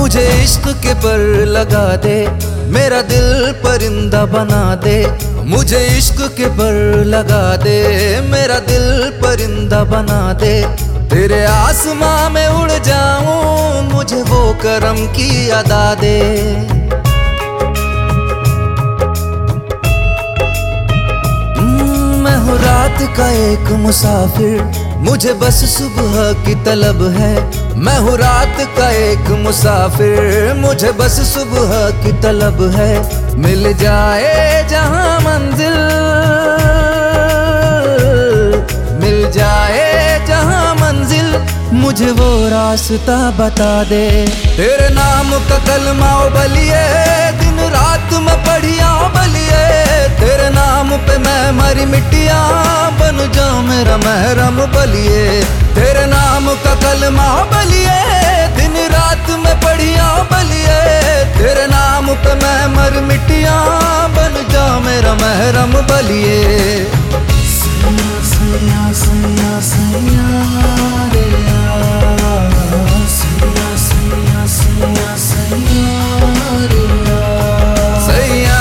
मुझे इश्क के पर लगा दे, मेरा दिल परिंदा बना दे। मुझे इश्क के पर लगा दे, मेरा दिल परिंदा बना दे। तेरे आसमां में उड़ जाऊं, मुझे वो करम की अदा दे। मैं हूँ रात का एक मुसाफिर, मुझे बस सुबह की तलब है। मैं हूँ रात का एक मुसाफिर, मुझे बस सुबह की तलब है। मिल जाए जहां मंजिल, मिल जाए जहां मंजिल, मुझे वो रास्ता बता दे। तेरे नाम का कलमा बलिए, दिन रात मैं पढ़िया बलिए। तेरे नाम पे मैं मरी मिट्टियां, बन जाऊं मेरा महरम बलिए। तेरे नाम का कलमा बलिए, दिन रात मैं पढ़िया बलिए। तेरे नाम पे मैं मर मिट्टियां, बन जाऊं मेरा महरम बलिए। सैया सैया सैया रे सैया सैया सैया सैया रे सैया।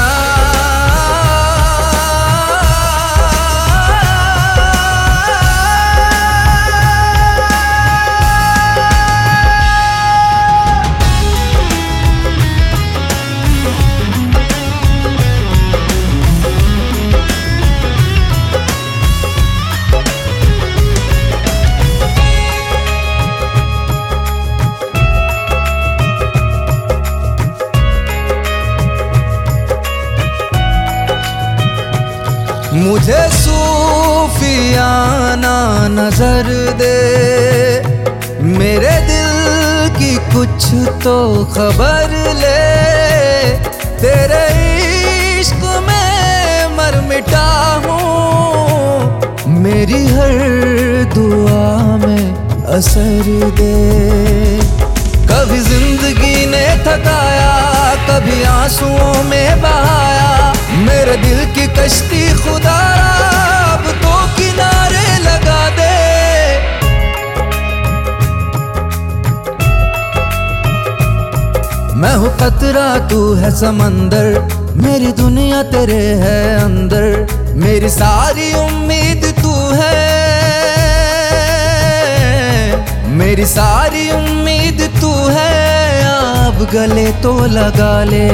मुझे सूफियाना नजर दे, मेरे दिल की कुछ तो खबर ले। तेरे इश्क में मर मिटा हूँ, मेरी हर दुआ में असर दे। कभी जिंदगी ने थकाया, कभी आंसुओं में बहाया। मेरे दिल की कश्ती खुदा अब तो किनारे लगा दे। मैं हूँ कतरा तू है समंदर, मेरी दुनिया तेरे है अंदर। मेरी सारी उम्मीद तू है, मेरी सारी उम्मीद तू है। अब गले तो लगा ले।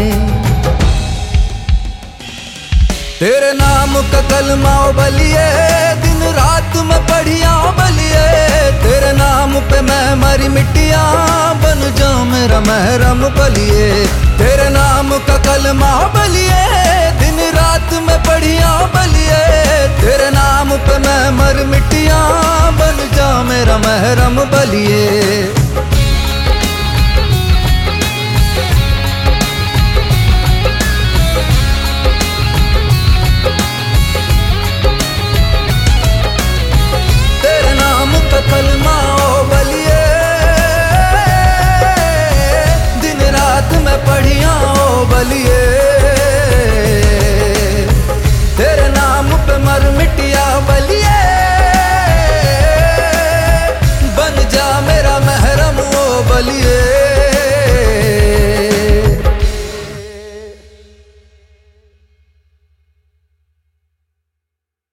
तेरे नाम का कलमा बलिए, दिन रात मैं पढ़िया बलिए। तेरे नाम पे मैं मरी मिट्टियां, बन जाऊं मेरा महरम बलिए। तेरे नाम का कलमा बलिए, दिन रात मैं पढ़िया बलिए। तेरे नाम पे मैं मर मिट्टियां, बन जाऊं मेरा महरम बलिए।